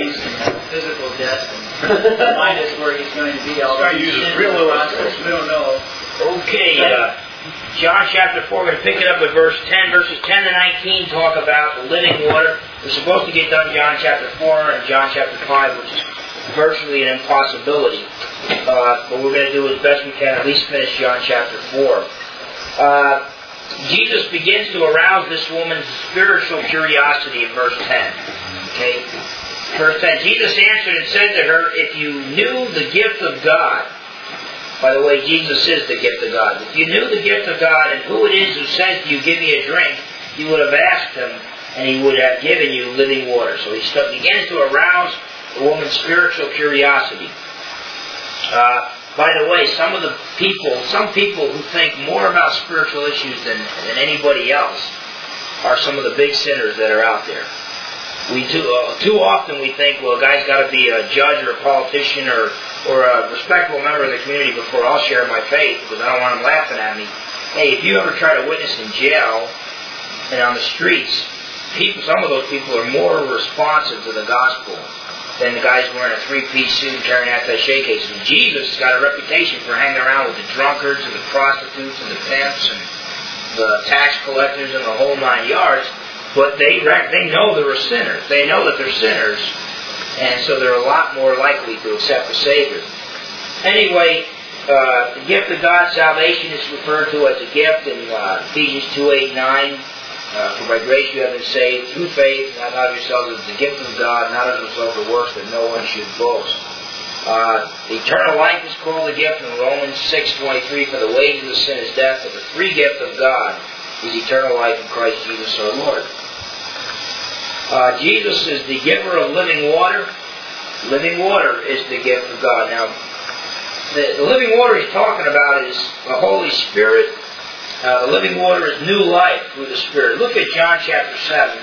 use physical death and remind us where He's going to be. All the real process. We don't know. Okay, John chapter 4, we're going to pick it up at verse 10. Verses 10 to 19 talk about the living water. We're supposed to get done John chapter 4 and John chapter 5, which is virtually an impossibility. But we're going to do as best we can, at least finish John chapter 4. Jesus begins to arouse this woman's spiritual curiosity in verse 10. Okay? Verse 10, Jesus answered and said to her, if you knew the gift of God, by the way, Jesus is the gift of God. If you knew the gift of God and who it is who says to you, give me a drink, you would have asked Him and He would have given you living water. So He begins to arouse the woman's spiritual curiosity. By the way, some people who think more about spiritual issues than anybody else are some of the big sinners that are out there. We too often we think, well, a guy's got to be a judge or a politician or a respectable member of the community before I'll share my faith because I don't want him laughing at me. Hey, if you ever try to witness in jail and on the streets, some of those people are more responsive to the gospel than the guys wearing a three-piece suit and carrying attaché cases. And Jesus has got a reputation for hanging around with the drunkards and the prostitutes and the pimps and the tax collectors and the whole 9 yards. But they know they're sinners. They know that they're sinners. And so they're a lot more likely to accept the Savior. Anyway, the gift of God's salvation is referred to as a gift in Ephesians 2:8-9. For by grace you have been saved through faith, not of yourselves, as the gift of God, not of yourselves of works, that no one should boast. Eternal life is called a gift in Romans 6:23. For the wages of sin is death, but the free gift of God is eternal life in Christ Jesus our Lord. Jesus is the giver of living water. Living water is the gift of God. Now, the living water he's talking about is the Holy Spirit. The living water is new life through the Spirit. Look at John chapter 7.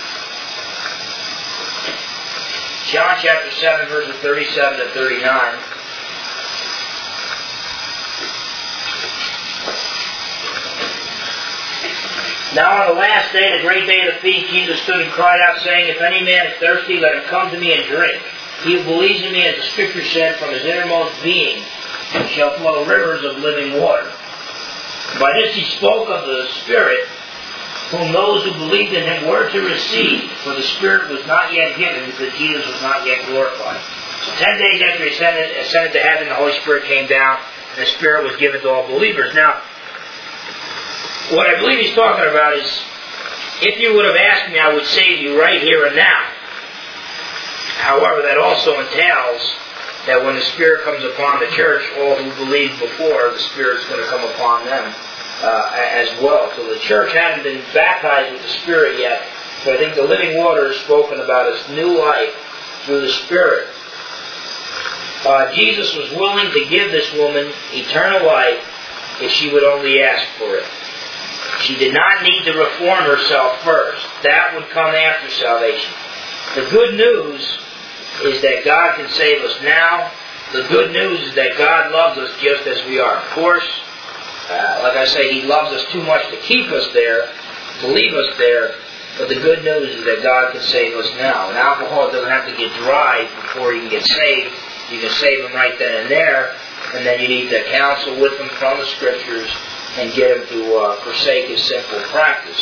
John chapter 7, verses 37 to 39. Now on the last day, the great day of the feast, Jesus stood and cried out, saying, if any man is thirsty, let him come to me and drink. He who believes in me, as the Scripture said, from his innermost being shall flow rivers of living water. By this he spoke of the Spirit, whom those who believed in Him were to receive, for the Spirit was not yet given, because Jesus was not yet glorified. So 10 days after He ascended to heaven, the Holy Spirit came down, and the Spirit was given to all believers. Now, what I believe he's talking about is, if you would have asked me, I would save you right here and now. However, that also entails that when the Spirit comes upon the church, all who believed before, the Spirit's going to come upon them as well. So the church hadn't been baptized with the Spirit yet. So I think the living water is spoken about as new life through the Spirit. Jesus was willing to give this woman eternal life if she would only ask for it. She did not need to reform herself first. That would come after salvation. The good news is that God can save us now. The good news is that God loves us just as we are. Of course, like I say, He loves us too much to keep us there, to leave us there. But the good news is that God can save us now. An alcoholic doesn't have to get dry before he can get saved. You can save him right then and there. And then you need to counsel with him from the Scriptures and get him to forsake his sinful practice.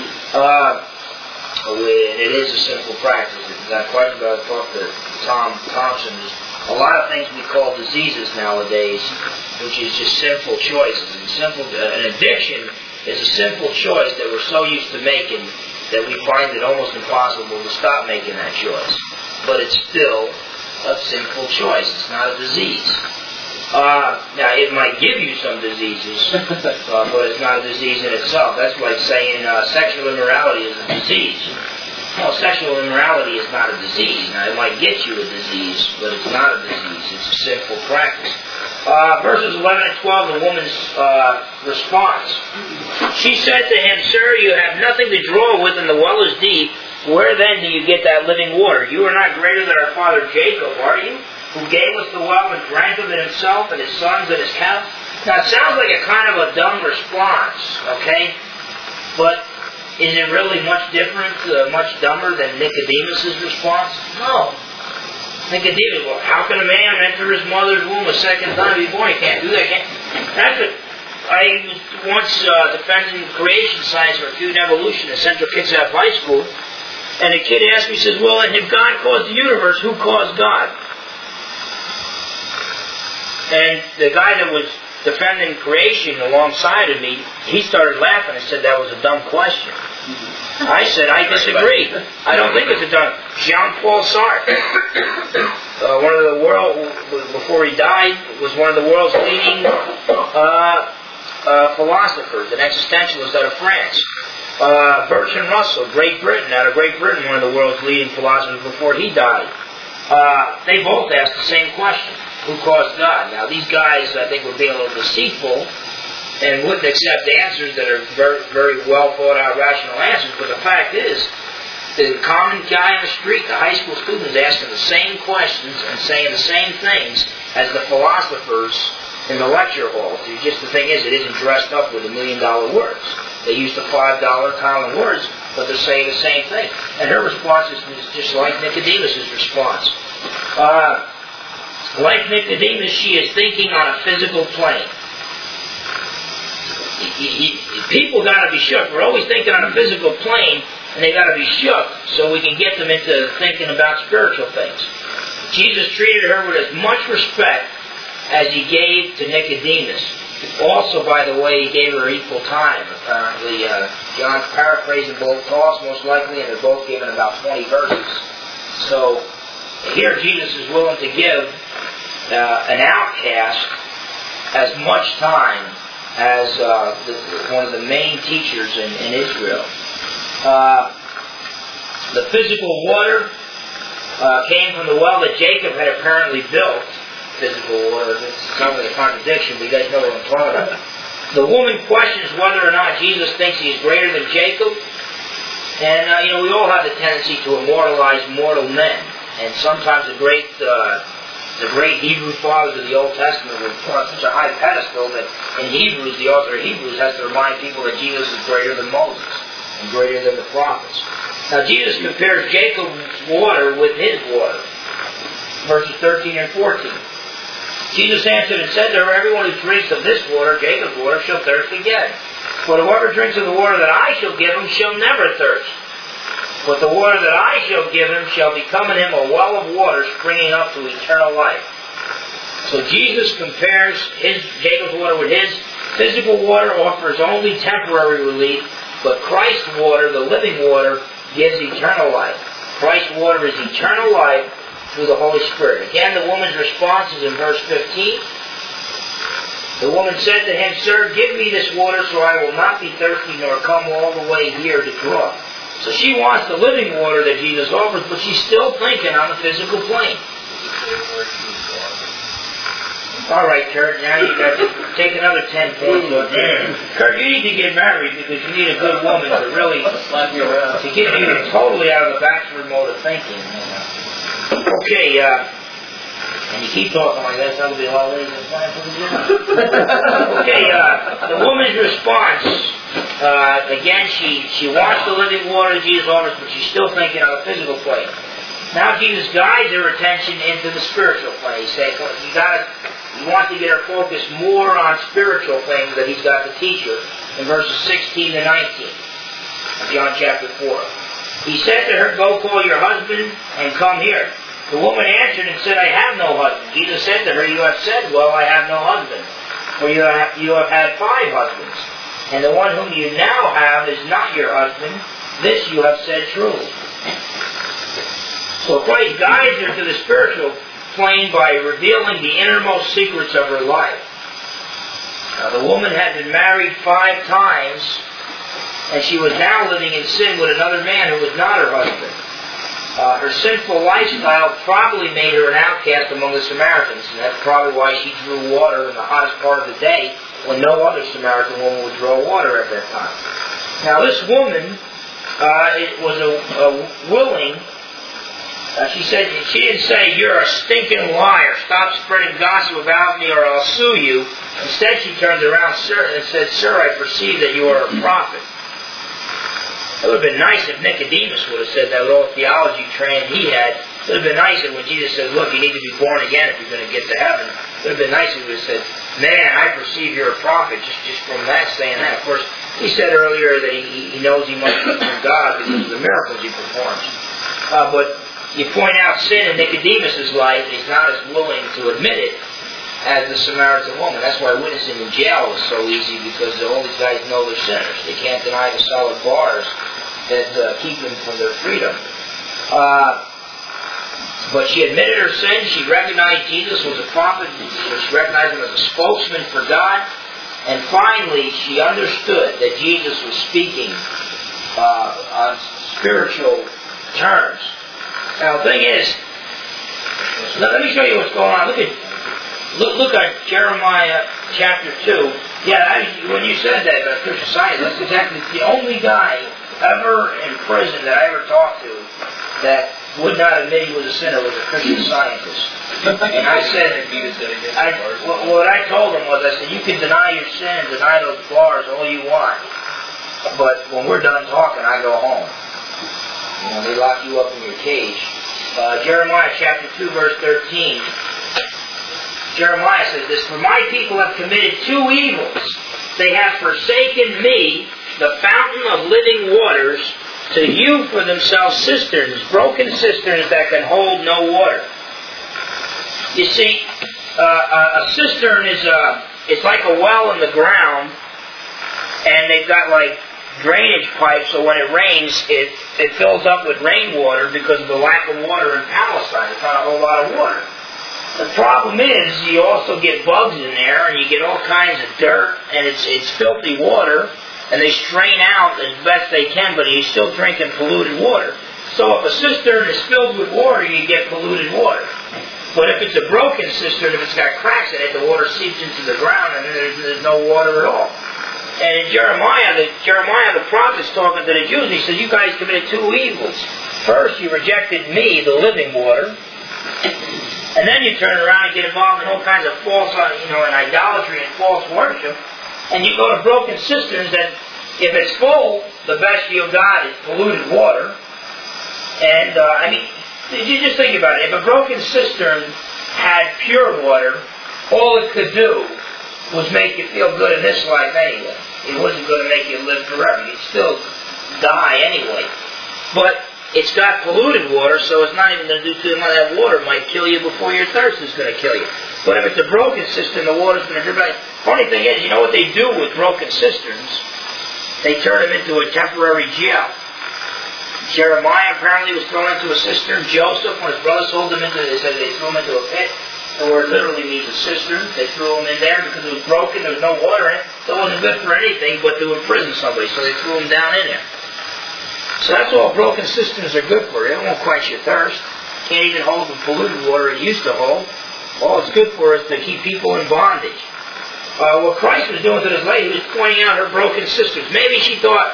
It is a sinful practice. If that question about I talked to Tom Thompson, there's a lot of things we call diseases nowadays, which is just sinful choices. And an addiction is a sinful choice that we're so used to making that we find it almost impossible to stop making that choice. But it's still a sinful choice. It's not a disease. Now, it might give you some diseases, but it's not a disease in itself. That's like saying sexual immorality is a disease. No, sexual immorality is not a disease. Now, it might get you a disease, but it's not a disease. It's a sinful practice. Verses 11 and 12, the woman's response. She said to him, Sir, you have nothing to draw with, and the well is deep. Where then do you get that living water? You are not greater than our father Jacob, are you? Who gave us the well and drank of it himself and his sons and his cattle. Now, it sounds like a kind of a dumb response, okay? But is it really much different, much dumber than Nicodemus' response? No. Nicodemus, well, how can a man enter his mother's womb a second time to be born? He can't do that. That's what I was once defending creation science for acute evolution at Central Kitsap High School, and a kid asked me, says, well, if God caused the universe, who caused God? And the guy that was defending creation alongside of me, he started laughing and said that was a dumb question. I said, I disagree. I don't think it's a dumb. Jean-Paul Sartre, one of the world, before he died, was one of the world's leading philosophers, an existentialist out of France. Bertrand Russell, Great Britain, out of Great Britain, one of the world's leading philosophers before he died. They both asked the same question. Who caused God? Now, these guys, I think, were being a little deceitful and wouldn't accept answers that are very, very well thought out, rational answers. But the fact is, the common guy in the street, the high school student, is asking the same questions and saying the same things as the philosophers in the lecture hall. Just the thing is, it isn't dressed up with $1 million words. They use the $5 common words, but they're saying the same thing. And her response is just like Nicodemus' response. Like Nicodemus, she is thinking on a physical plane. People got to be shook. We're always thinking on a physical plane, and they got to be shook so we can get them into thinking about spiritual things. Jesus treated her with as much respect as he gave to Nicodemus. Also, by the way, he gave her equal time. Apparently, John's paraphrasing both talks, most likely, and they're both given about 20 verses. So here, Jesus is willing to give an outcast as much time as one of the main teachers in Israel. The physical water came from the well that Jacob had apparently built. Physical water, it's something of a contradiction, but you guys know what I'm talking about. The woman questions whether or not Jesus thinks he is greater than Jacob. And, we all have the tendency to immortalize mortal men. And sometimes the great Hebrew fathers of the Old Testament were put on such a high pedestal that in Hebrews, the author of Hebrews has to remind people that Jesus is greater than Moses and greater than the prophets. Now Jesus compares Jacob's water with his water. Verses 13 and 14. Jesus answered and said to her, everyone who drinks of this water, Jacob's water, shall thirst again. But whoever drinks of the water that I shall give him shall never thirst. But the water that I shall give him shall become in him a well of water springing up to eternal life. So Jesus compares Jacob's water with his. Physical water offers only temporary relief, but Christ's water, the living water, gives eternal life. Christ's water is eternal life through the Holy Spirit. Again, the woman's response is in verse 15. The woman said to him, Sir, give me this water so I will not be thirsty nor come all the way here to draw. So she wants the living water that Jesus offers, but she's still thinking on the physical plane. All right, Kurt, now you got to take another 10 points off there. Kurt, you need to get married because you need a good woman to really to get you totally out of the bachelor mode of thinking. Okay, and you keep talking like that, so that'll be a lot of ladies in time for the job. Okay, the woman's response, again, she wants the living water that Jesus offers, but she's still thinking on the physical plane. Now Jesus guides her attention into the spiritual plane. He's saying, you want to get her focused more on spiritual things that he's got to teach her in verses 16 to 19 of John chapter 4. He said to her, Go call your husband and come here. The woman answered and said, I have no husband. Jesus said to her, You have said, Well, I have no husband. For you have had 5 husbands. And the one whom you now have is not your husband. This you have said truly. So Christ guides her to the spiritual plane by revealing the innermost secrets of her life. Now, the woman had been married 5 times, and she was now living in sin with another man who was not her husband. Her sinful lifestyle probably made her an outcast among the Samaritans, and that's probably why she drew water in the hottest part of the day when no other Samaritan woman would draw water at that time. Now, this woman was a willing. She didn't say, You're a stinking liar. Stop spreading gossip about me or I'll sue you. Instead, she turned around and said, Sir, I perceive that you are a prophet. It would have been nice if Nicodemus would have said that with all the theology training he had, It would have been nicer when Jesus said, look, you need to be born again if you're going to get to heaven. It would have been nicer if he would have said, man, I perceive you're a prophet, just from that, saying that. Of course, he said earlier that he knows he must be from God because of the miracles he performs. But you point out sin in Nicodemus' life, and he's not as willing to admit it as the Samaritan woman. That's why witnessing in jail is so easy, because all these guys know they're sinners. They can't deny the solid bars that keep them from their freedom. But she admitted her sin. She recognized Jesus was a prophet. She recognized him as a spokesman for God. And finally, she understood that Jesus was speaking on spiritual terms. Now, the thing is, let me show you what's going on. Look at Jeremiah chapter 2. Yeah, when you said that about Christian Science, that's exactly the only guy ever in prison that I ever talked to that would not admit he was a sinner was a Christian Scientist. And I said, what I told him was, I said, you can deny your sin, deny those bars all you want, but when we're done talking, I go home. You know, they lock you up in your cage. Jeremiah chapter 2, verse 13. Jeremiah says this, for my people have committed two evils. They have forsaken me, the fountain of living waters, to hew for themselves cisterns, broken cisterns that can hold no water. You see, a cistern is it's like a well in the ground, and they've got like drainage pipes, so when it rains, it fills up with rainwater because of the lack of water in Palestine. It's not a whole lot of water. The problem is, you also get bugs in there, and you get all kinds of dirt, and it's filthy water, and they strain out as best they can, but you're still drinking polluted water. So if a cistern is filled with water, you get polluted water. But if it's a broken cistern, if it's got cracks in it, the water seeps into the ground, and there's no water at all. And in Jeremiah the prophet's talking to the Jews, and he says, you guys committed two evils. First, you rejected me, the living water, and then you turn around and get involved in all kinds of false, in idolatry and false worship, and you go to broken cisterns that, if it's full, the best you've got is polluted water. And, you just think about it. If a broken cistern had pure water, all it could do was make you feel good in this life anyway. It wasn't going to make you live forever. You'd still die anyway. But it's got polluted water, so it's not even going to do too much. That water might kill you before your thirst is going to kill you. But if it's a broken cistern, the water's going to drip out. Funny thing is, you know what they do with broken cisterns? They turn them into a temporary jail. Jeremiah apparently was thrown into a cistern. Joseph, when his brothers sold him they said they threw him into a pit. The word literally means a cistern. They threw him in there because it was broken. There was no water in it. So it wasn't good for anything but to imprison somebody. So they threw him down in there. So that's all broken cisterns are good for. It won't quench your thirst. Can't even hold the polluted water it used to hold. All it's good for is to keep people in bondage. What Christ was doing to this lady, he was pointing out her broken cisterns. Maybe she thought,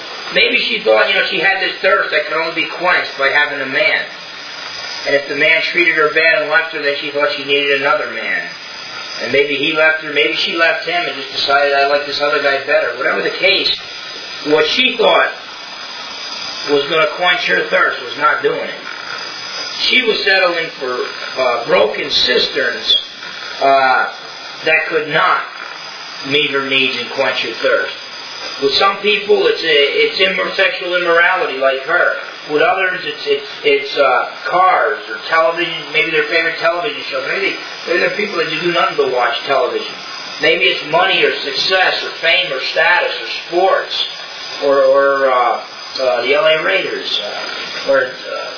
she had this thirst that could only be quenched by having a man. And if the man treated her bad and left her, then she thought she needed another man. And maybe he left her, maybe she left him and just decided, I like this other guy better. Whatever the case, what she thought was going to quench her thirst was not doing it. She was settling for broken cisterns that could not meet her needs and quench her thirst. With some people, it's sexual immorality, like her. With others, it's cars or television. Maybe their favorite television shows. Maybe they're people that do nothing but watch television. Maybe it's money or success or fame or status or sports or the LA Raiders or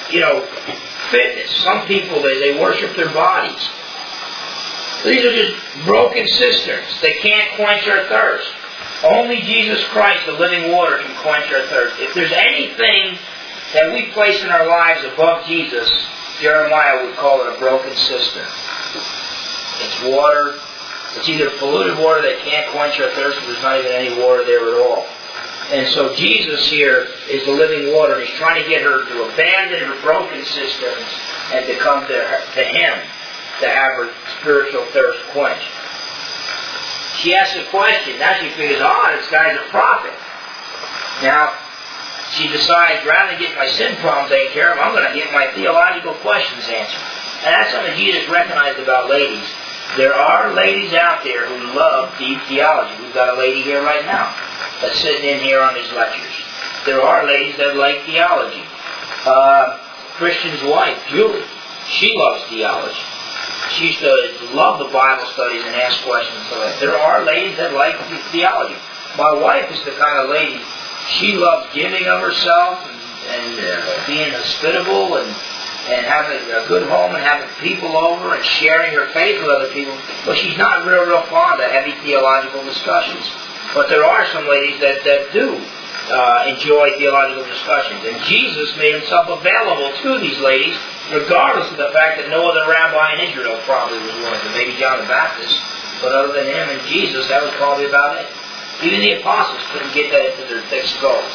fitness. Some people they worship their bodies. These are just broken cisterns. They can't quench our thirst. Only Jesus Christ, the living water, can quench our thirst. If there's anything that we place in our lives above Jesus, Jeremiah would call it a broken cistern. It's water. It's either polluted water that can't quench our thirst, or there's not even any water there at all. And so Jesus here is the living water, and He's trying to get her to abandon her broken cisterns and to come to Him to have her spiritual thirst quenched. She asks a question. Now she figures, this guy's a prophet. Now, she decides, rather than get my sin problem taken care of, I'm going to get my theological questions answered. And that's something Jesus recognized about ladies. There are ladies out there who love deep theology. We've got a lady here right now that's sitting in here on these lectures. There are ladies that like theology. Christian's wife, Julie, she loves theology. She used to love the Bible studies and ask questions. There are ladies that like theology. My wife is the kind of lady, she loves giving of herself and being hospitable and having a good home and having people over and sharing her faith with other people. But she's not real fond of heavy theological discussions. But there are some ladies that do enjoy theological discussions. And Jesus made himself available to these ladies, regardless of the fact that no other rabbi in Israel probably was willing to. Maybe John the Baptist. But other than him and Jesus, that was probably about it. Even the apostles couldn't get that into their thick skulls.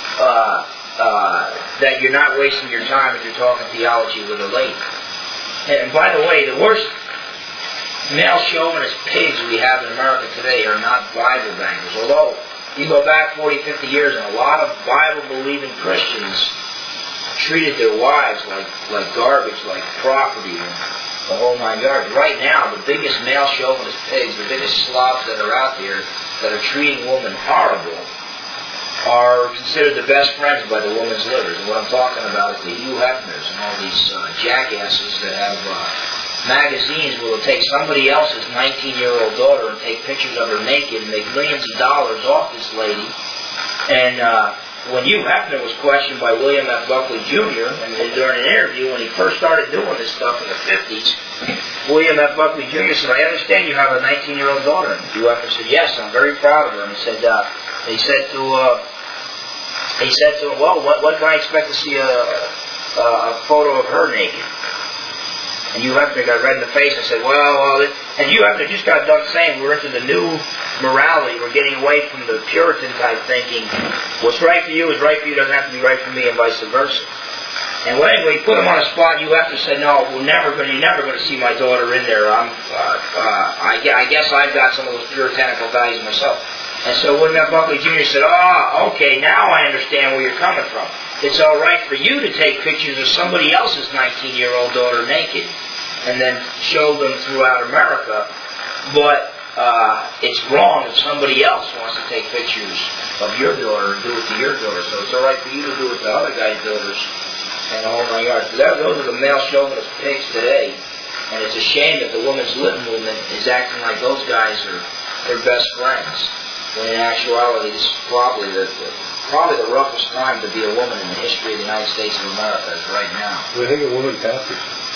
That you're not wasting your time if you're talking theology with a lady. And by the way, the worst male chauvinist pigs we have in America today are not Bible bangers. Although, you go back 40, 50 years and a lot of Bible-believing Christians treated their wives like garbage, like property, and the whole 9 yards. Right now, the biggest male chauvinist pigs, the biggest slobs that are out there that are treating women horrible, are considered the best friends by the women's livers. And what I'm talking about is the Hugh Hefners and all these jackasses that have magazines where they'll take somebody else's 19-year-old daughter and take pictures of her naked and make millions of dollars off this lady. And when Hugh Hefner was questioned by William F. Buckley Jr., and during an interview when he first started doing this stuff in the 50s, William F. Buckley Jr. said, I understand you have a 19-year-old daughter. And Hugh Hefner said, yes, I'm very proud of her. And he said to him, well, what can I expect to see a photo of her naked? And Hugh Hefner got red in the face and said, and Hugh Hefner just got done saying we're into the new morality. We're getting away from the Puritan type thinking. What's right for you is right for you, doesn't have to be right for me, and vice versa. And anyway, he put him on a spot. Hugh Hefner said, no, you're never going to see my daughter in there. I guess I've got some of those puritanical values myself. And so William F. Buckley Jr. said, okay, now I understand where you're coming from. It's all right for you to take pictures of somebody else's 19-year-old daughter naked and then show them throughout America, but it's wrong if somebody else wants to take pictures of your daughter and do it to your daughter. So it's all right for you to do it to other guys' daughters and the whole 9 yards. Those are the male chauvinist pigs today, and it's a shame that the women's lib movement is acting like those guys are their best friends. When in actuality, this is probably the roughest time to be a woman in the history of the United States of America is right now. Do you think a woman pastors?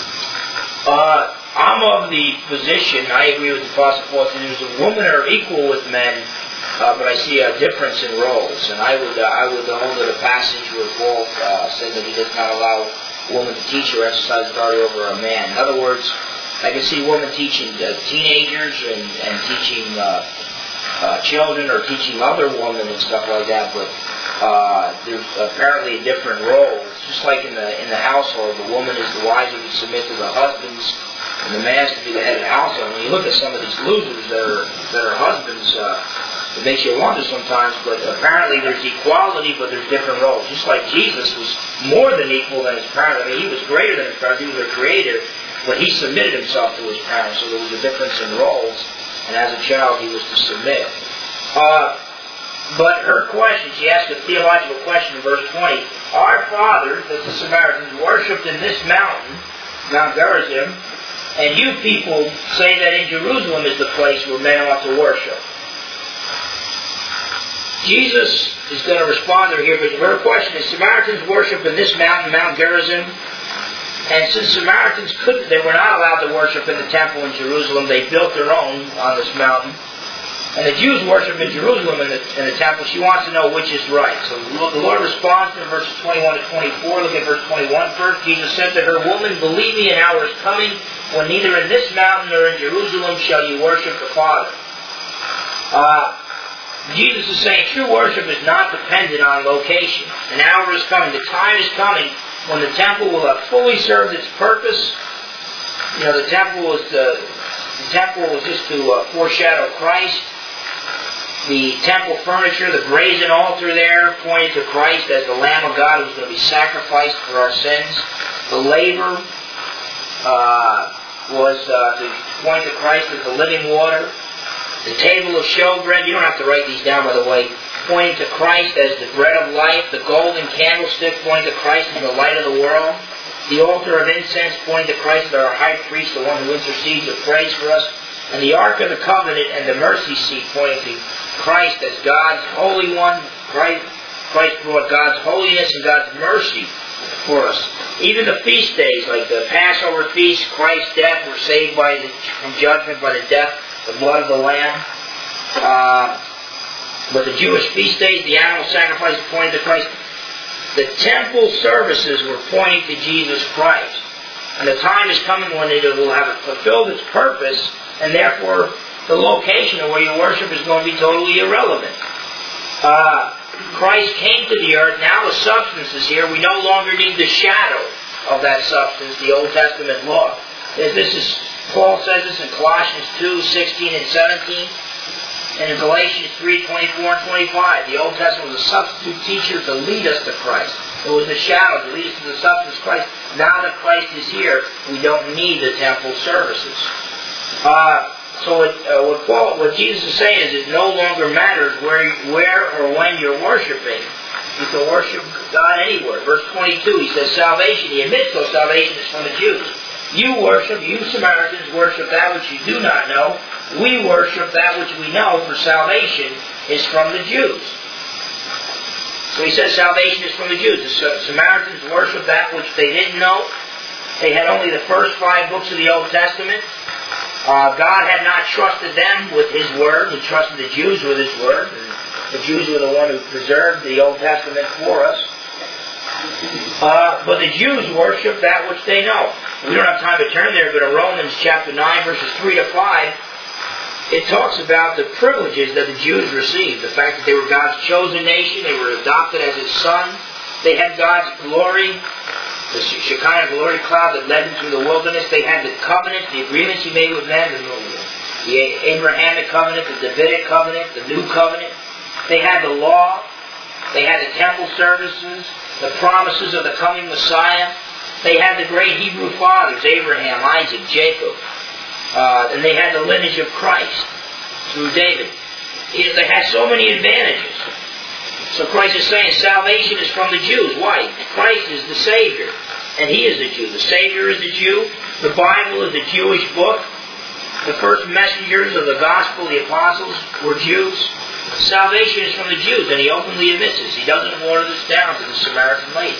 I'm of the position, I agree with the Apostle Paul, that women are equal with men, but I see a difference in roles. And I would hold to the passage where Paul said that he does not allow a woman to teach or exercise authority over a man. In other words, I can see women teaching teenagers and teaching children or teaching other women and stuff like that, but there's apparently a different role. It's just like in the household, the woman is the wife who submit to the husbands, and the man is to be the head of the household. When you look at some of these losers that are husbands, it makes you wonder sometimes, but apparently there's equality, but there's different roles. Just like Jesus was more than equal than his parents. I mean, he was greater than his parents. He was their creator, but he submitted himself to his parents, so there was a difference in roles. And as a child, he was to submit. But her question, she asked a theological question in verse 20. Our fathers, that's the Samaritans, worshipped in this mountain, Mount Gerizim, and you people say that in Jerusalem is the place where men ought to worship. Jesus is going to respond to her here, but her question is, Samaritans worship in this mountain, Mount Gerizim. And since Samaritans they were not allowed to worship in the temple in Jerusalem, they built their own on this mountain. And the Jews worship in Jerusalem in the temple. She wants to know which is right. So the Lord responds to verses 21 to 24. Look at verse 21 first. Jesus said to her, Woman, believe me, an hour is coming when neither in this mountain nor in Jerusalem shall you worship the Father. Jesus is saying true worship is not dependent on location. An hour is coming. The time is coming when the temple will have fully served its purpose. You know, the temple was just to foreshadow Christ. The temple furniture, the brazen altar there, pointed to Christ as the Lamb of God who was going to be sacrificed for our sins. The laver was to point to Christ as the living water. The table of showbread, you don't have to write these down by the way, pointing to Christ as the bread of life. The golden candlestick pointing to Christ as the light of the world. The altar of incense pointing to Christ as our high priest, the one who intercedes or prays for us. And the Ark of the Covenant and the mercy seat pointing to Christ as God's Holy One. Christ brought God's holiness and God's mercy for us. Even the feast days, like the Passover feast, Christ's death, were saved from judgment by the death, the blood of the Lamb. But the Jewish feast days, the animal sacrifices pointed to Christ. The temple services were pointing to Jesus Christ. And the time is coming when it will have fulfilled its purpose, and therefore the location of where you worship is going to be totally irrelevant. Christ came to the earth. Now the substance is here. We no longer need the shadow of that substance, the Old Testament law. Paul says this in Colossians 2, 16 and 17. And in Galatians 3, 24 and 25, the Old Testament was a substitute teacher to lead us to Christ. It was a shadow to lead us to the substance of Christ. Now that Christ is here, we don't need the temple services. What Jesus is saying is it no longer matters where or when you're worshiping. You can worship God anywhere. Verse 22, he says salvation. He admits though salvation is from the Jews. You Samaritans worship that which you do not know. We worship that which we know, for salvation is from the Jews. So he says salvation is from the Jews. The Samaritans worship that which they didn't know. They had only the first 5 books of the Old Testament. God had not trusted them with His Word. He trusted the Jews with His Word. And the Jews were the one who preserved the Old Testament for us. But the Jews worship that which they know. We don't have time to turn there, but in Romans chapter 9, verses 3 to 5, it talks about the privileges that the Jews received. The fact that they were God's chosen nation, they were adopted as His son, they had God's glory, the Shekinah glory cloud that led them through the wilderness. They had the covenant, the agreements He made with men, the Abrahamic covenant, the Davidic covenant, the new covenant. They had the law. They had the temple services, the promises of the coming Messiah. They had the great Hebrew fathers, Abraham, Isaac, Jacob. And they had the lineage of Christ through David. They had so many advantages. So Christ is saying salvation is from the Jews. Why? Christ is the Savior. And He is the Jew. The Savior is the Jew. The Bible is the Jewish book. The first messengers of the gospel, the apostles, were Jews. Salvation is from the Jews, and He openly admits this. He doesn't water this down to the Samaritan lady.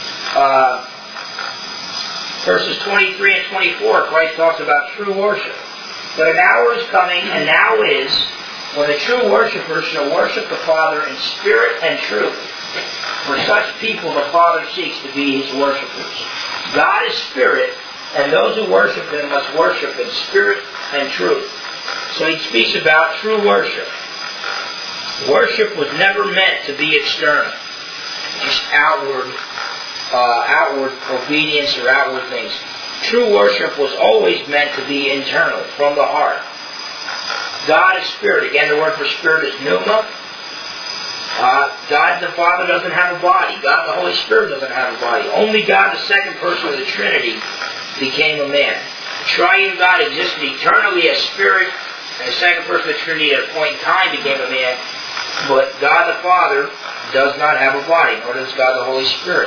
Verses 23 and 24, Christ talks about true worship. But an hour is coming, and now is, when the true worshippers shall worship the Father in spirit and truth. For such people the Father seeks to be His worshippers. God is spirit, and those who worship Him must worship in spirit and truth. So He speaks about true worship. Worship was never meant to be external, just outward obedience or outward things. True worship was always meant to be internal, from the heart. God is spirit. Again, the word for spirit is pneuma. God the Father doesn't have a body. God the Holy Spirit doesn't have a body. Only God, the second person of the Trinity, became a man. The triune God existed eternally as spirit, and the second person of the Trinity at a point in time became a man. But God the Father does not have a body, nor does God the Holy Spirit.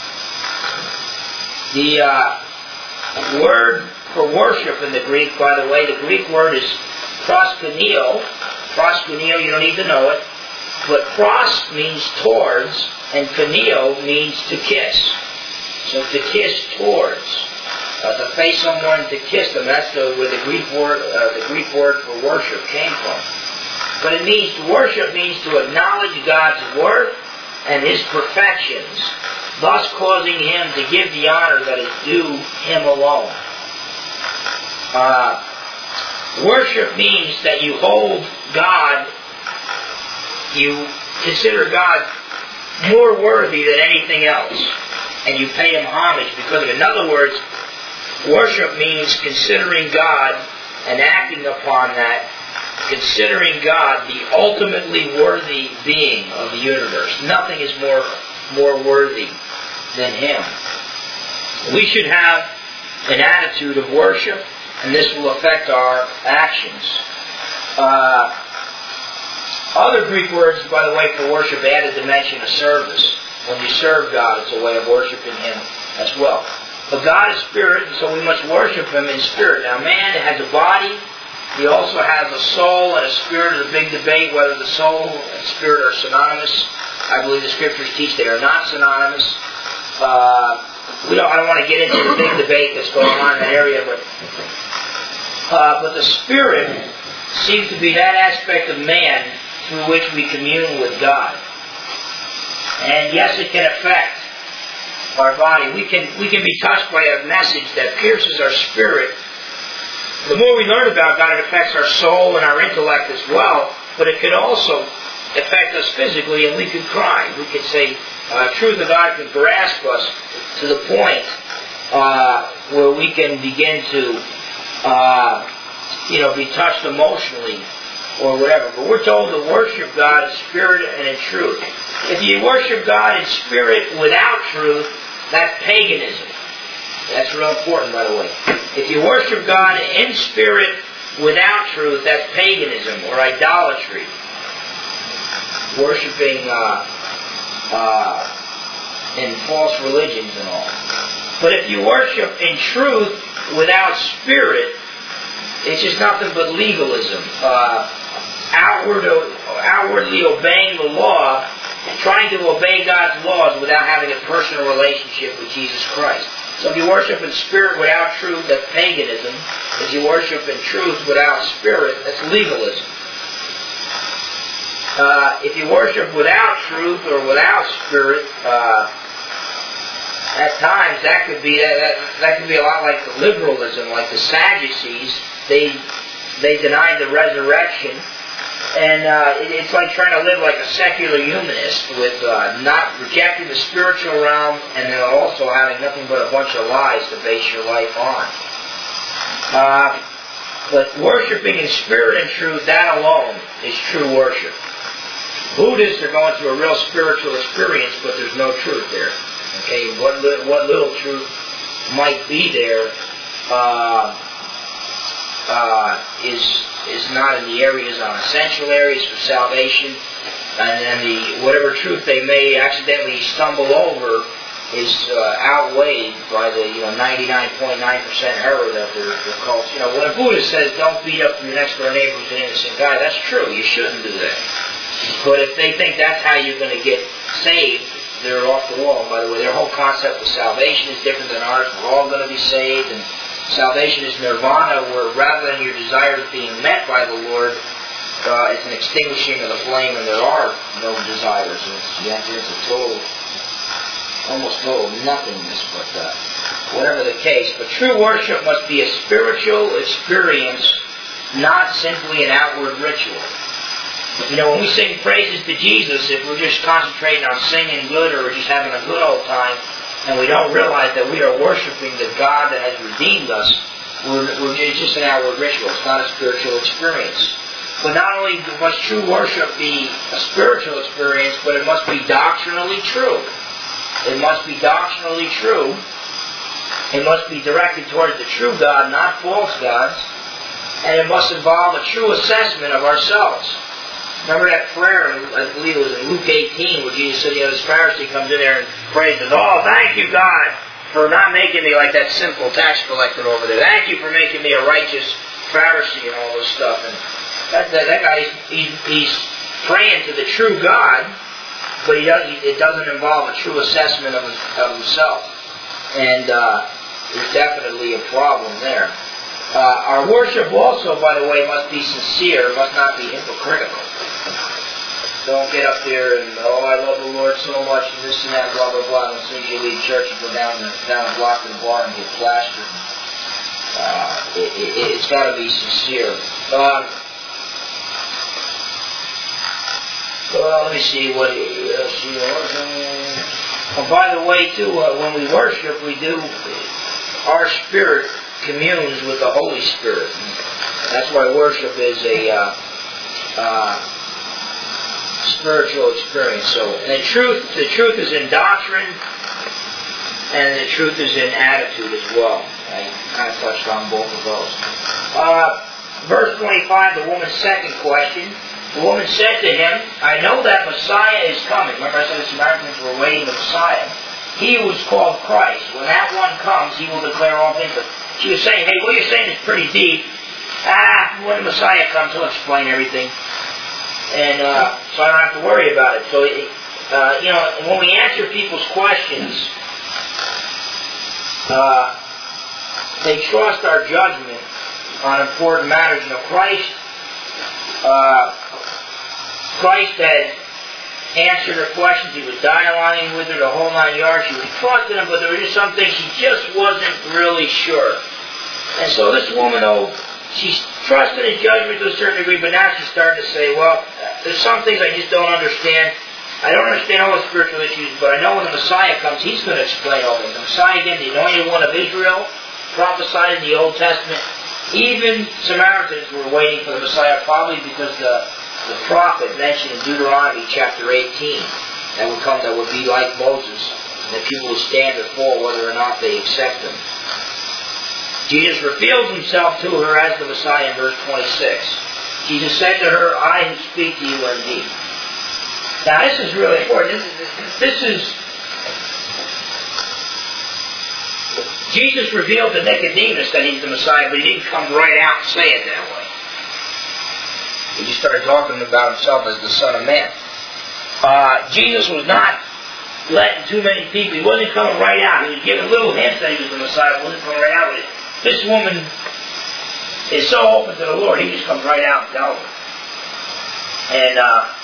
The word for worship in the Greek, by the way, the Greek word is proskuneo. Proskuneo, you don't need to know it. But pros means towards, and kuneo means to kiss. So to kiss towards. To face someone, to kiss them. That's where the Greek word for worship came from. But it means to worship means to acknowledge God's worth and His perfections, thus causing Him to give the honor that is due Him alone. Worship means that you hold God, you consider God more worthy than anything else, and you pay Him homage because of it. In other words, worship means considering God and acting upon that considering God the ultimately worthy being of the universe. Nothing is more worthy than Him. We should have an attitude of worship, and this will affect our actions. Other Greek words, by the way, for worship add a dimension of service. When you serve God, it's a way of worshiping Him as well. But God is Spirit, and so we must worship Him in Spirit. Now, man has a body. He also has a soul and a spirit. There's a big debate whether the soul and spirit are synonymous. I believe the Scriptures teach they are not synonymous. I don't want to get into the big debate that's going on in that area, but the Spirit seems to be that aspect of man through which we commune with God. And yes, it can affect our body. We can be touched by a message that pierces our spirit. The more we learn about God, it affects our soul and our intellect as well, but it could also affect us physically, and we could cry. We could say, truth of God can grasp us to the point where we can begin to be touched emotionally or whatever. But we're told to worship God in spirit and in truth. If you worship God in spirit without truth, that's paganism. That's real important, by the way. If you worship God in spirit without truth, that's paganism or idolatry. Worshipping in false religions and all. But if you worship in truth without spirit, it's just nothing but legalism. Outwardly obeying the law, trying to obey God's laws without having a personal relationship with Jesus Christ. So if you worship in spirit without truth, that's paganism. If you worship in truth without spirit, that's legalism. If you worship without truth or without spirit, at times that could be a lot like the liberalism, like the Sadducees. They denied the resurrection, and it's like trying to live like a secular humanist with not rejecting the spiritual realm, and then also having nothing but a bunch of lies to base your life on. But worshiping in spirit and truth, that alone is true worship. Buddhists are going through a real spiritual experience, but there's no truth there. Okay, what little truth might be there is not in the areas on essential areas for salvation, and then whatever truth they may accidentally stumble over is outweighed by the 99.9% error that they're called. When a Buddhist says don't beat up your next door neighbor who's an innocent guy, that's true. You shouldn't do that. But if they think that's how you're going to get saved, they're off the wall. By the way, their whole concept of salvation is different than ours. We're all going to be saved, and salvation is nirvana, where rather than your desires being met by the Lord, it's an extinguishing of the flame, and there are no desires. You enter into almost total nothingness, but whatever the case. But true worship must be a spiritual experience, not simply an outward ritual. When we sing praises to Jesus, if we're just concentrating on singing good or we're just having a good old time, and we don't realize that we are worshiping the God that has redeemed us, it's just an outward ritual. It's not a spiritual experience. But not only must true worship be a spiritual experience, but it must be doctrinally true. It must be doctrinally true. It must be directed towards the true God, not false gods. And it must involve a true assessment of ourselves. Remember that prayer, I believe it was in Luke 18, where Jesus said, this Pharisee comes in there and prays, oh, thank you, God, for not making me like that simple tax collector over there. Thank you for making me a righteous Pharisee and all this stuff. And that guy, he's praying to the true God, but it doesn't involve a true assessment of himself. And there's definitely a problem there. Our worship also, by the way, must be sincere, must not be hypocritical. Don't get up there and, I love the Lord so much, and this and that, blah, blah, blah, and as soon as you leave church, you go down the block to the bar and get plastered. It's got to be sincere. Let me see what else. By the way, too, when we worship, our spirit communes with the Holy Spirit. That's why worship is a spiritual experience. So, and the truth is in doctrine, and the truth is in attitude as well. I kind of touched on both of those. Verse 25, the woman's second question. The woman said to him, I know that Messiah is coming. Remember I said the Samaritans were waiting the Messiah. He who is called Christ. When that one comes, he will declare all things. But she was saying, hey, what you're saying is pretty deep. When the Messiah comes, he'll explain everything. And so I don't have to worry about it. So, when we answer people's questions, they trust our judgment on important matters. Christ had answered her questions. He was dialoguing with her the whole 9 yards. She was trusting him, but there were just some things she just wasn't really sure. And so this woman, she's trusting his judgment to a certain degree, but now she's starting to say, well, there's some things I just don't understand. I don't understand all the spiritual issues, but I know when the Messiah comes, he's going to explain all things. The Messiah, again, the anointed one of Israel, prophesied in the Old Testament. Even Samaritans were waiting for the Messiah, probably because the prophet mentioned in Deuteronomy chapter 18 that would come, that would be like Moses, and that people would stand or fall whether or not they accept him. Jesus reveals himself to her as the Messiah in verse 26. Jesus said to her, I who speak to you are indeed. Now this is really important. Jesus revealed to Nicodemus that he's the Messiah, but he didn't come right out and say it that way. He just started talking about himself as the Son of Man. Jesus was not letting too many people, he wasn't coming right out. He was giving little hints that he was the Messiah, he wasn't coming right out with it. This woman is so open to the Lord, he just comes right out and tells her. And,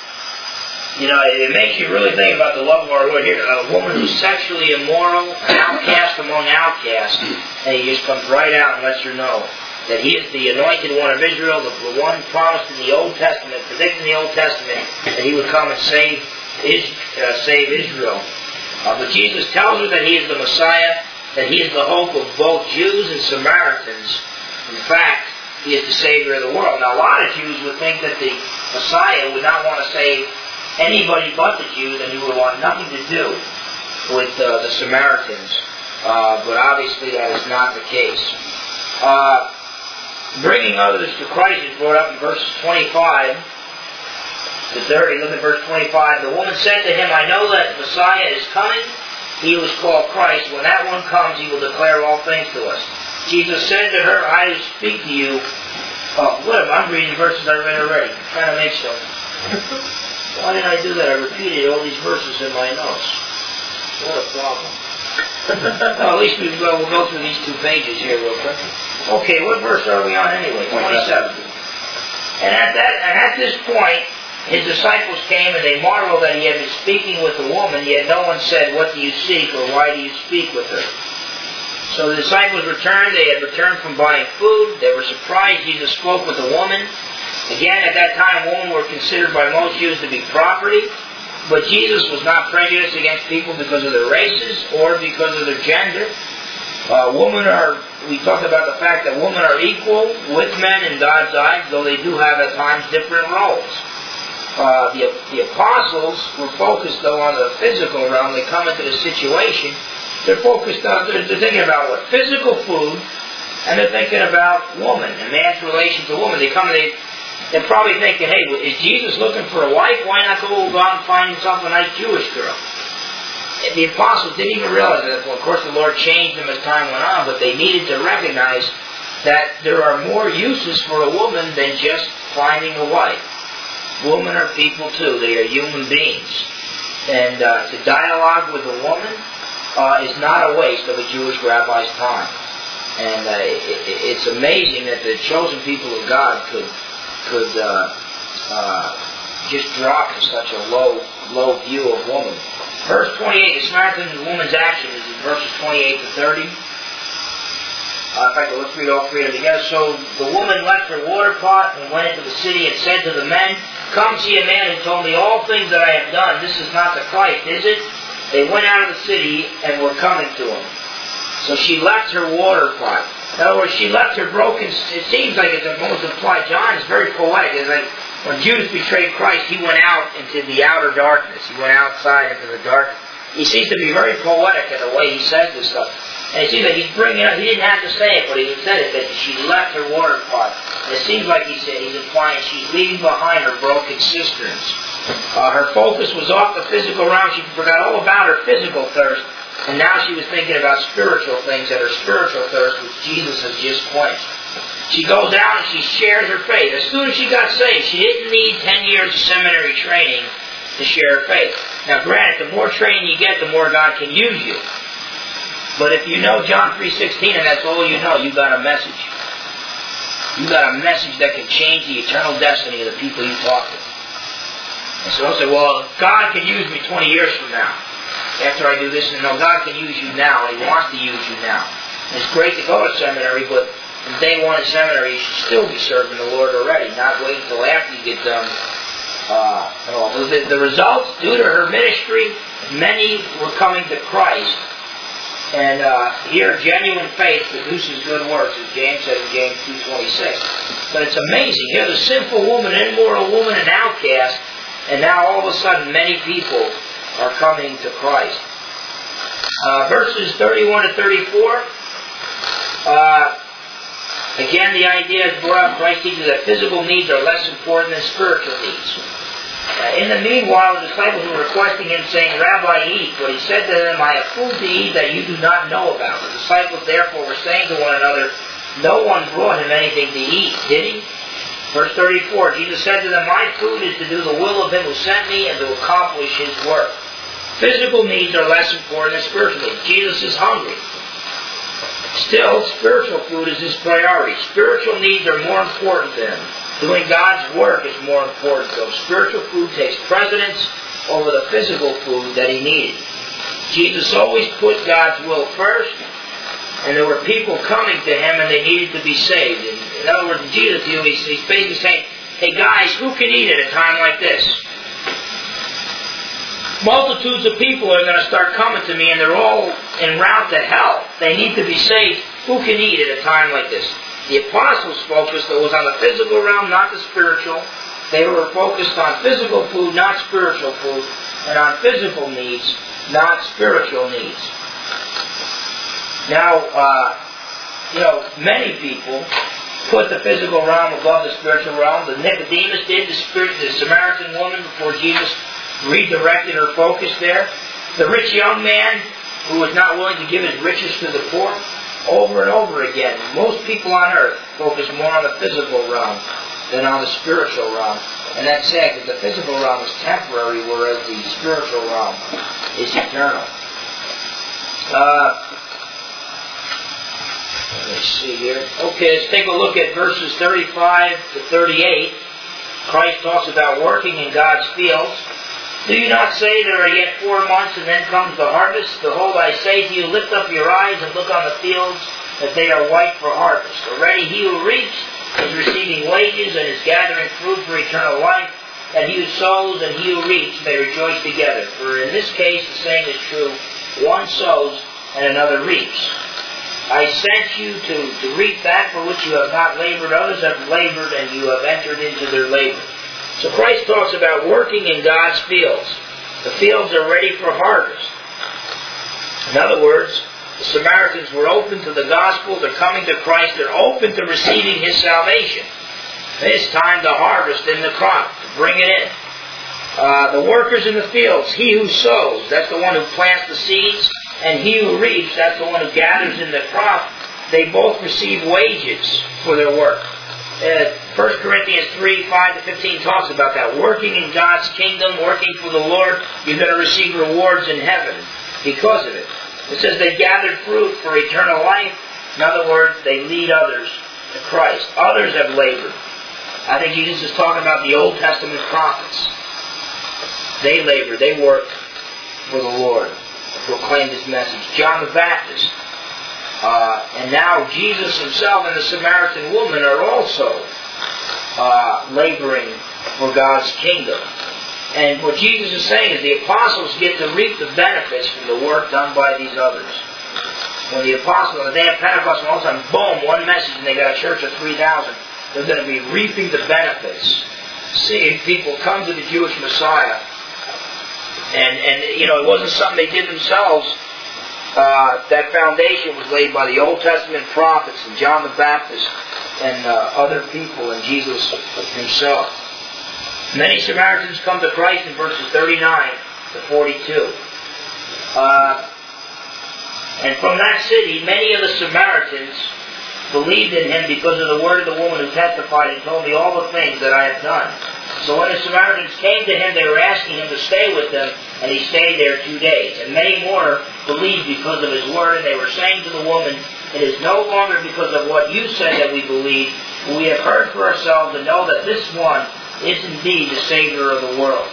it makes you really think about the love of our Lord here. A woman who's sexually immoral, an outcast among outcasts, and he just comes right out and lets her know that he is the anointed one of Israel, the one promised in the Old Testament, predicted in the Old Testament, that he would come and save Israel. But Jesus tells her that he is the Messiah, that he is the hope of both Jews and Samaritans. In fact, he is the Savior of the world. Now, a lot of Jews would think that the Messiah would not want to save anybody but the Jews, and he would want nothing to do with the Samaritans. But obviously that is not the case. Bringing others to Christ is brought up in verses 25 to 30. Look at verse 25. The woman said to him, I know that Messiah is coming. He who is called Christ. When that one comes, he will declare all things to us. Jesus said to her, I who speak to you. Whatever, I'm reading verses I read already. I'm trying to make some. Why did I do that? I repeated all these verses in my notes. What a problem. Well, at least we'll go through these 2 pages here real quick. Okay, what verse are we on anyway? 27. And at this point, his disciples came and they marveled that he had been speaking with the woman, yet no one said, what do you seek, or why do you speak with her? So the disciples returned. They had returned from buying food. They were surprised Jesus spoke with a woman. Again, at that time, women were considered by most Jews to be property. But Jesus was not prejudiced against people because of their races or because of their gender. We talked about the fact that women are equal with men in God's eyes, though they do have at times different roles. The apostles were focused, though, on the physical realm. They come into the situation. They're focused on, they're thinking about what? Physical food, and they're thinking about woman and man's relation to woman. They're probably thinking, hey, is Jesus looking for a wife? Why not go out and find himself a nice Jewish girl? And the apostles didn't even realize that. Well, of course, the Lord changed them as time went on, but they needed to recognize that there are more uses for a woman than just finding a wife. Women are people too. They are human beings. And to dialogue with a woman is not a waste of a Jewish rabbi's time. And it's amazing that the chosen people of God could just drop to such a low view of woman. Verse 28, the Samaritan woman's action is in verses 28 to 30. In fact, let's read all 3 of them together. So the woman left her water pot and went into the city and said to the men, come see a man who told me all things that I have done. This is not the Christ, is it? They went out of the city and were coming to him. So she left her water pot. In other words, she left her broken. It seems like it's almost implied. John is very poetic. It's like When Judas betrayed Christ, he went out into the outer darkness. He went outside into the darkness. He seems to be very poetic in the way he says this stuff. And it seems like he's bringing up, he didn't have to say it, but he said it, that she left her water pot. And it seems like he's implying she's leaving behind her broken cisterns. Her focus was off the physical realm. She forgot all about her physical thirst. And now she was thinking about spiritual things and her spiritual thirst, which Jesus has just quenched. She goes out and she shares her faith. As soon as she got saved, she didn't need 10 years of seminary training to share her faith. Now granted, the more training you get, the more God can use you. But if you know John 3:16 and that's all you know, you got a message. You got a message that can change the eternal destiny of the people you talk to. And so they'll say, well, God can use me 20 years from now. After I do this, and no, God can use you now, and He wants to use you now. And it's great to go to seminary, but from day one in seminary, you should still be serving the Lord already, not wait until after you get done. The results, due to her ministry, many were coming to Christ. And here, genuine faith produces good works, as James said in James 2:26. But it's amazing. Here's a sinful woman, an immoral woman, an outcast, and now all of a sudden many people are coming to Christ. Verses 31 to 34. Again, the idea is brought up. Christ teaches that physical needs are less important than spiritual needs. In the meanwhile, the disciples were requesting Him, saying, Rabbi, eat. But He said to them, I have food to eat that you do not know about. The disciples therefore were saying to one another, no one brought Him anything to eat, did He? Verse 34, Jesus said to them, my food is to do the will of Him who sent me and to accomplish His work. Physical needs are less important than spiritual needs. Jesus is hungry. Still, spiritual food is His priority. Spiritual needs are more important to Him. Doing God's work is more important to Him. Spiritual food takes precedence over the physical food that He needed. Jesus always put God's will first, and there were people coming to Him and they needed to be saved. In other words, in Jesus' view, He's basically saying, hey guys, who can eat at a time like this? Multitudes of people are going to start coming to me and they're all en route to hell. They need to be saved. Who can eat at a time like this? The apostles' focus was on the physical realm, not the spiritual. They were focused on physical food, not spiritual food, and on physical needs, not spiritual needs. Now, many people put the physical realm above the spiritual realm. The Nicodemus did, the Samaritan woman before Jesus redirected her focus there. The rich young man who was not willing to give his riches to the poor. Over and over again, most people on earth focus more on the physical realm than on the spiritual realm. And that's sad, because the physical realm is temporary, whereas the spiritual realm is eternal. Let me see here. Okay, let's take a look at verses 35 to 38. Christ talks about working in God's fields. Do you not say there are yet 4 months and then comes the harvest? Behold, I say to you, lift up your eyes and look on the fields, that they are white for harvest. Already he who reaps is receiving wages and is gathering fruit for eternal life, and he who sows and he who reaps may rejoice together. For in this case the saying is true, one sows and another reaps. I sent you to reap that for which you have not labored. Others have labored, and you have entered into their labor. So Christ talks about working in God's fields. The fields are ready for harvest. In other words, the Samaritans were open to the gospel. They're coming to Christ. They're open to receiving His salvation. It's time to harvest in the crop, to bring it in. The workers in the fields, he who sows, that's the one who plants the seeds, and he who reaps, that's the one who gathers in the crop. They both receive wages for their work. 1 Corinthians 3, 5 to 15 talks about that. Working in God's kingdom, working for the Lord, you're going to receive rewards in heaven because of it. It says they gathered fruit for eternal life. In other words, they lead others to Christ. Others have labored. I think Jesus is talking about the Old Testament prophets. They labored. They worked for the Lord. Proclaimed His message. John the Baptist. And now Jesus Himself and the Samaritan woman are also laboring for God's kingdom. And what Jesus is saying is the apostles get to reap the benefits from the work done by these others. When the apostles, on the day of Pentecost, all of a sudden, boom, one message, and they got a church of 3,000. They're going to be reaping the benefits seeing people come to the Jewish Messiah. And it wasn't something they did themselves. That foundation was laid by the Old Testament prophets and John the Baptist and other people and Jesus himself. Many Samaritans come to Christ in verses 39 to 42. And from that city, many of the Samaritans believed in him because of the word of the woman who testified and told me all the things that I have done. So when the Samaritans came to him, they were asking him to stay with them, and he stayed there 2 days. And many more believed because of his word, and they were saying to the woman, "It is no longer because of what you said that we believe, but we have heard for ourselves and know that this one is indeed the Savior of the world."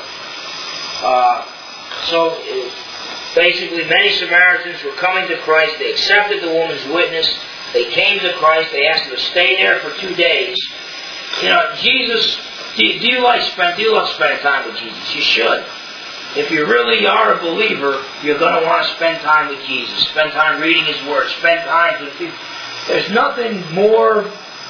So basically, many Samaritans were coming to Christ. They accepted the woman's witness. They came to Christ. They asked him to stay there for 2 days. Jesus. Do you love spending time with Jesus? You should. If you really are a believer, you're going to want to spend time with Jesus. Spend time reading His Word. Spend time with people. There's nothing more...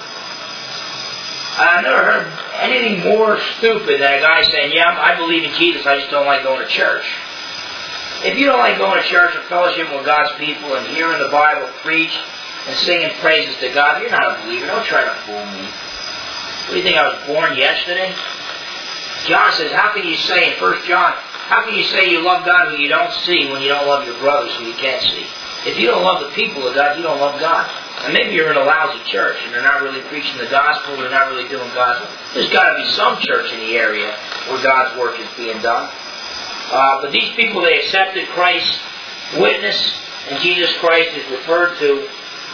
I've never heard anything more stupid than a guy saying, "Yeah, I believe in Jesus, I just don't like going to church." If you don't like going to church and fellowship with God's people and hearing the Bible preached and singing praises to God, you're not a believer. Don't try to fool me. What do you think, I was born yesterday? John says, how can you say in 1 John, how can you say you love God when you don't see, when you don't love your brothers who you can't see? If you don't love the people of God, you don't love God. And maybe you're in a lousy church and they're not really preaching the gospel, they're not really doing God's work. There's got to be some church in the area where God's work is being done. But these people, they accepted Christ's witness, and Jesus Christ is referred to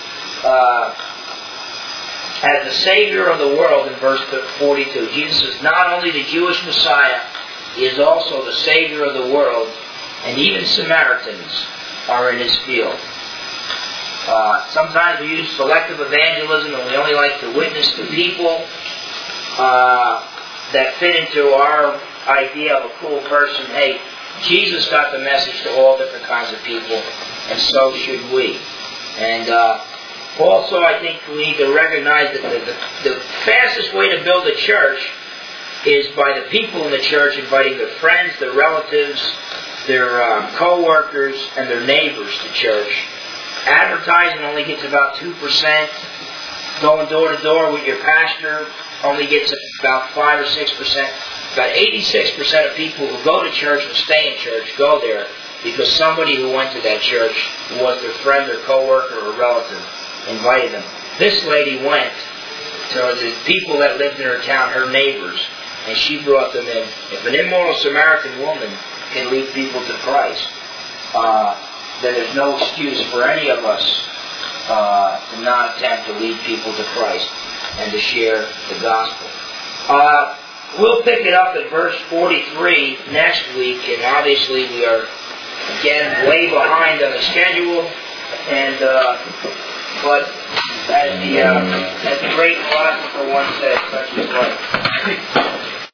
as the Savior of the world in verse 42. Jesus is not only the Jewish Messiah, He is also the Savior of the world, and even Samaritans are in His field. Sometimes we use selective evangelism and we only like to witness to people that fit into our idea of a cool person. Hey, Jesus got the message to all different kinds of people, and so should we. And also, I think we need to recognize that the fastest way to build a church is by the people in the church inviting their friends, their relatives, their co-workers, and their neighbors to church. Advertising only gets about 2%. Going door to door with your pastor only gets about 5 or 6%. About 86% of people who go to church and stay in church go there because somebody who went to that church, who was their friend or co-worker or relative, invited them. This lady went to the people that lived in her town, her neighbors, and she brought them in. If an immoral Samaritan woman can lead people to Christ, then there's no excuse for any of us to not attempt to lead people to Christ and to share the gospel. We'll pick it up at verse 43 next week, and obviously we are again way behind on the schedule, and but as the great philosopher once said, such is life.